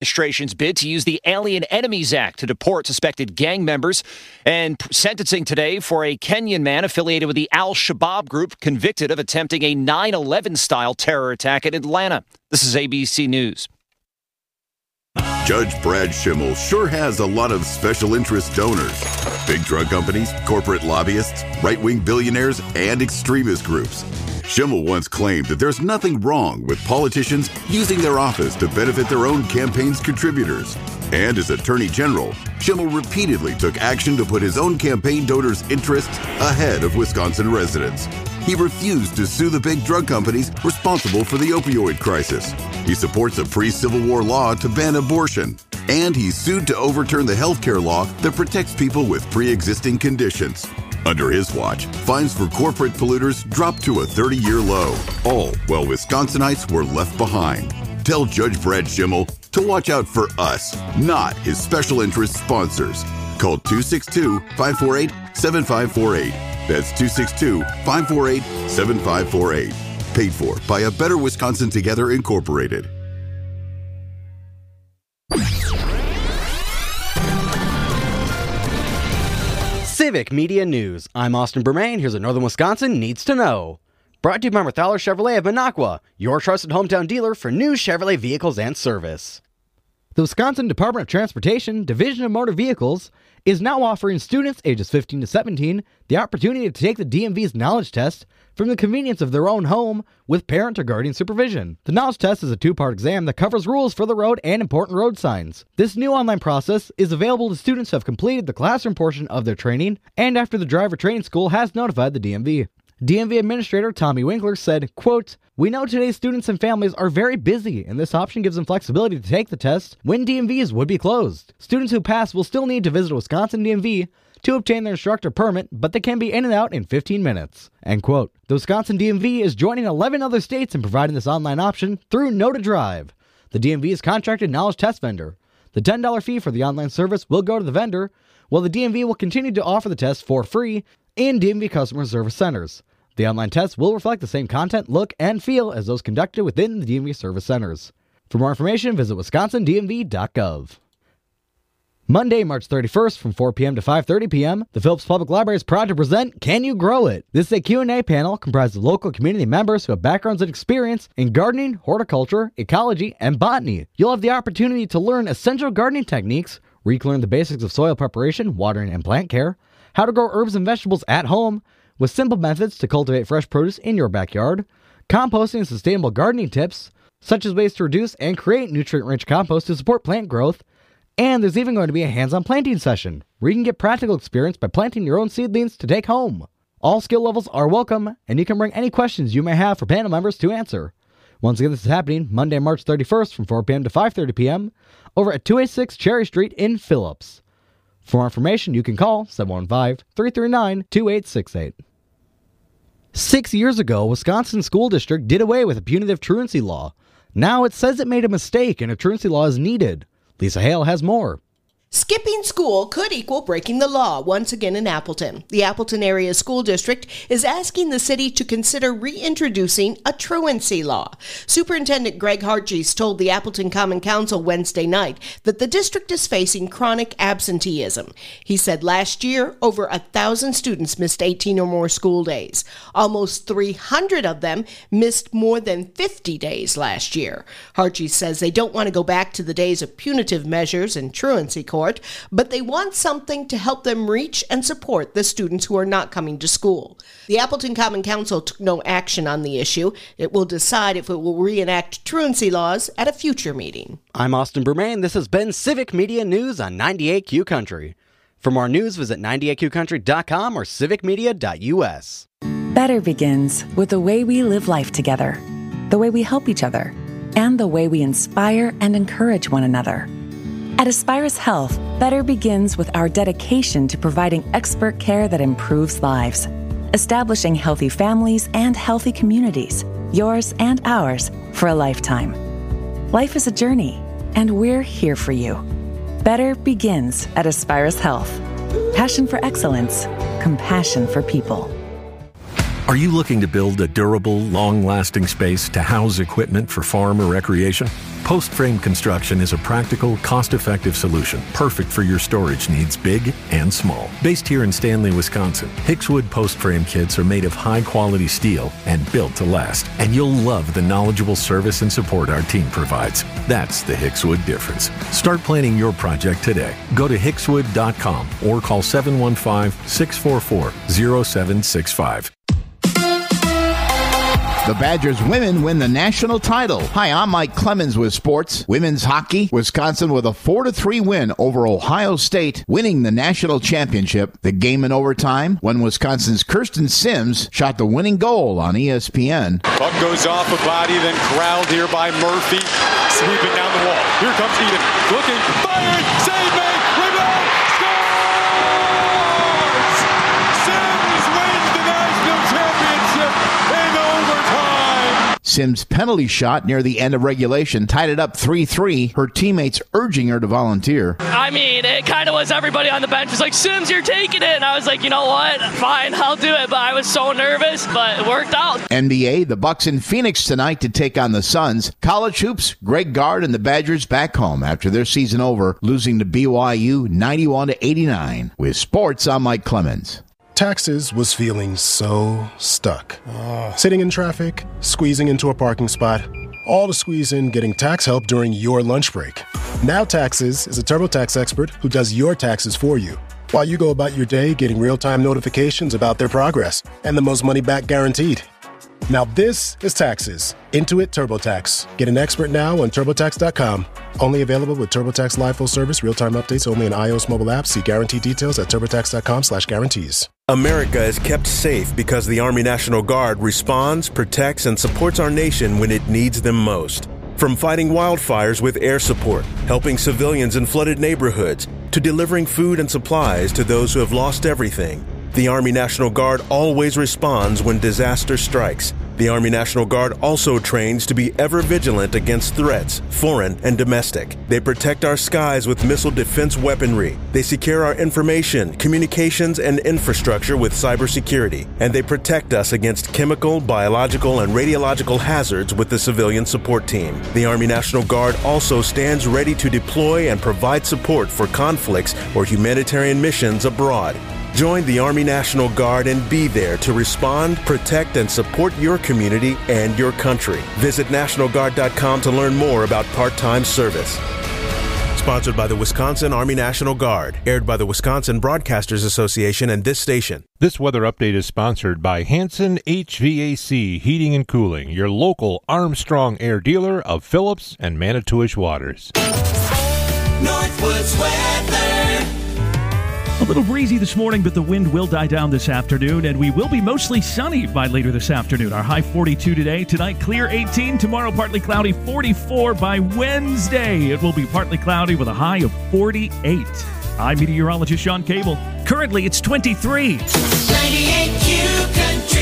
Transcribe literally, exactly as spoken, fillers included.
Administration's bid to use the Alien Enemies Act to deport suspected gang members, and sentencing today for a Kenyan man affiliated with the Al-Shabaab group convicted of attempting a nine eleven style terror attack in Atlanta. This is A B C News. Judge Brad Schimmel sure has a lot of special interest donors. Big drug companies, corporate lobbyists, right-wing billionaires, and extremist groups. Schimmel once claimed that there's nothing wrong with politicians using their office to benefit their own campaign's contributors. And as Attorney General, Schimmel repeatedly took action to put his own campaign donors' interests ahead of Wisconsin residents. He refused to sue the big drug companies responsible for the opioid crisis. He supports a pre-Civil War law to ban abortion. And he sued to overturn the health care law that protects people with pre-existing conditions. Under his watch, fines for corporate polluters dropped to a thirty-year low, all while Wisconsinites were left behind. Tell Judge Brad Schimmel to watch out for us, not his special interest sponsors. Call two six two, five four eight, seven five four eight. That's two six two, five four eight, seven five four eight. Paid for by A Better Wisconsin Together, Incorporated. Civic Media News. I'm Austin Bermain. Here's what Northern Wisconsin needs to know. Brought to you by Marthaler Chevrolet of Minocqua, your trusted hometown dealer for new Chevrolet vehicles and service. The Wisconsin Department of Transportation Division of Motor Vehicles is now offering students ages fifteen to seventeen the opportunity to take the D M V's knowledge test from the convenience of their own home with parent or guardian supervision. The knowledge test is a two-part exam that covers rules for the road and important road signs. This new online process is available to students who have completed the classroom portion of their training and after the driver training school has notified the D M V. D M V Administrator Tommy Winkler said, quote, "We know today's students and families are very busy, and this option gives them flexibility to take the test when D M Vs would be closed. Students who pass will still need to visit a Wisconsin D M V to obtain their instructor permit, but they can be in and out in fifteen minutes. End quote. The Wisconsin D M V is joining eleven other states in providing this online option through Know to Drive, the D M V's contracted knowledge test vendor. The ten dollars fee for the online service will go to the vendor, while the D M V will continue to offer the test for free in D M V customer service centers. The online test will reflect the same content, look, and feel as those conducted within the D M V service centers. For more information, visit wisconsin d m v dot gov. Monday, March thirty-first, from four p.m. to five thirty p.m., the Phillips Public Library is proud to present Can You Grow It? This is a Q and A panel comprised of local community members who have backgrounds and experience in gardening, horticulture, ecology, and botany. You'll have the opportunity to learn essential gardening techniques, relearn the basics of soil preparation, watering, and plant care, how to grow herbs and vegetables at home, with simple methods to cultivate fresh produce in your backyard, composting and sustainable gardening tips, such as ways to reduce and create nutrient-rich compost to support plant growth, and there's even going to be a hands-on planting session, where you can get practical experience by planting your own seedlings to take home. All skill levels are welcome, and you can bring any questions you may have for panel members to answer. Once again, this is happening Monday, March thirty-first, from four p.m. to five thirty p.m. over at two eighty-six Cherry Street in Phillips. For more information, you can call seven one five, three three nine, two eight six eight. Six years ago, Wisconsin School District did away with a punitive truancy law. Now it says it made a mistake and a truancy law is needed. Lisa Hale has more. Skipping school could equal breaking the law once again in Appleton. The Appleton Area School District is asking the city to consider reintroducing a truancy law. Superintendent Greg Hartjes told the Appleton Common Council Wednesday night that the district is facing chronic absenteeism. He said last year, over a thousand students missed eighteen or more school days. Almost three hundred of them missed more than fifty days last year. Hartjes says they don't want to go back to the days of punitive measures and truancy court, but they want something to help them reach and support the students who are not coming to school. The Appleton Common Council took no action on the issue. It will decide if it will reenact truancy laws at a future meeting. I'm Austin Bermain. This has been Civic Media News on ninety-eight Q Country. For more news, visit ninety-eight q country dot com or civic media dot u s. Better begins with the way we live life together, the way we help each other, and the way we inspire and encourage one another. At Aspirus Health, better begins with our dedication to providing expert care that improves lives, establishing healthy families and healthy communities, yours and ours, for a lifetime. Life is a journey, and we're here for you. Better begins at Aspirus Health. Passion for excellence, compassion for people. Are you looking to build a durable, long-lasting space to house equipment for farm or recreation? Post Frame Construction is a practical, cost-effective solution, perfect for your storage needs, big and small. Based here in Stanley, Wisconsin, Hickswood Post Frame kits are made of high-quality steel and built to last. And you'll love the knowledgeable service and support our team provides. That's the Hickswood difference. Start planning your project today. Go to hickswood dot com or call seven one five, six four four, zero seven six five. The Badgers women win the national title. Hi, I'm Mike Clemens with sports. Women's hockey, Wisconsin with a four to three win over Ohio State, winning the national championship. The game in overtime when Wisconsin's Kirsten Sims shot the winning goal on E S P N. Puck goes off a body, then corralled here by Murphy. Sweeping down the wall. Here comes Eden. Looking, fired, save made, rebound, scores! Sims wins the national championship in overtime. Sims' penalty shot near the end of regulation tied it up three three, her teammates urging her to volunteer. I mean, it kind of was everybody on the bench was like, Sims, you're taking it. And I was like, you know what? Fine, I'll do it. But I was so nervous, but it worked out. N B A, the Bucks in Phoenix tonight to take on the Suns. College hoops, Greg Gard and the Badgers back home after their season over, losing to B Y U ninety-one to eighty-nine. With sports, I'm Mike Clemens. Taxes was feeling so stuck. Uh, sitting in traffic, squeezing into a parking spot, all to squeeze in getting tax help during your lunch break. Now Taxes is a TurboTax expert who does your taxes for you, while you go about your day getting real-time notifications about their progress and the most money back guaranteed. Now this is Taxes. Intuit TurboTax. Get an expert now on TurboTax dot com. Only available with TurboTax Live Full Service, real-time updates only in iOS mobile apps. See guarantee details at TurboTax dot com slash guarantees. America is kept safe because the Army National Guard responds, protects, and supports our nation when it needs them most. From fighting wildfires with air support, helping civilians in flooded neighborhoods, to delivering food and supplies to those who have lost everything, the Army National Guard always responds when disaster strikes. The Army National Guard also trains to be ever vigilant against threats, foreign and domestic. They protect our skies with missile defense weaponry. They secure our information, communications, and infrastructure with cybersecurity. And they protect us against chemical, biological, and radiological hazards with the civilian support team. The Army National Guard also stands ready to deploy and provide support for conflicts or humanitarian missions abroad. Join the Army National Guard and be there to respond, protect, and support your community and your country. Visit National Guard dot com to learn more about part-time service. Sponsored by the Wisconsin Army National Guard. Aired by the Wisconsin Broadcasters Association and this station. This weather update is sponsored by Hanson H V A C Heating and Cooling, your local Armstrong Air dealer of Phillips and Manitowish Waters. Northwoods weather. A little breezy this morning, but the wind will die down this afternoon, and we will be mostly sunny by later this afternoon. Our high forty-two today, tonight clear eighteen, tomorrow partly cloudy forty-four. By Wednesday, it will be partly cloudy with a high of forty-eight. I'm meteorologist Sean Cable. Currently, it's twenty-three. ninety-eight Q Country.